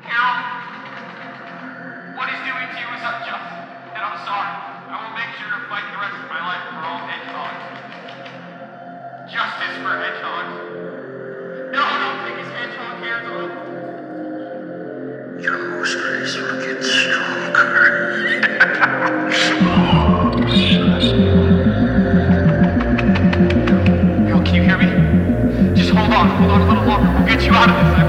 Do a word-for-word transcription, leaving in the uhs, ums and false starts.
Carol, what he's doing to you is unjust, and I'm sorry. I will make sure to fight the rest of my life for all hedgehogs. Justice for hedgehogs. No, don't take his hedgehog hairs off. Your monsters will get stronger. Carol, can you hear me? Just hold on, hold on a little longer. We'll get you out of this. I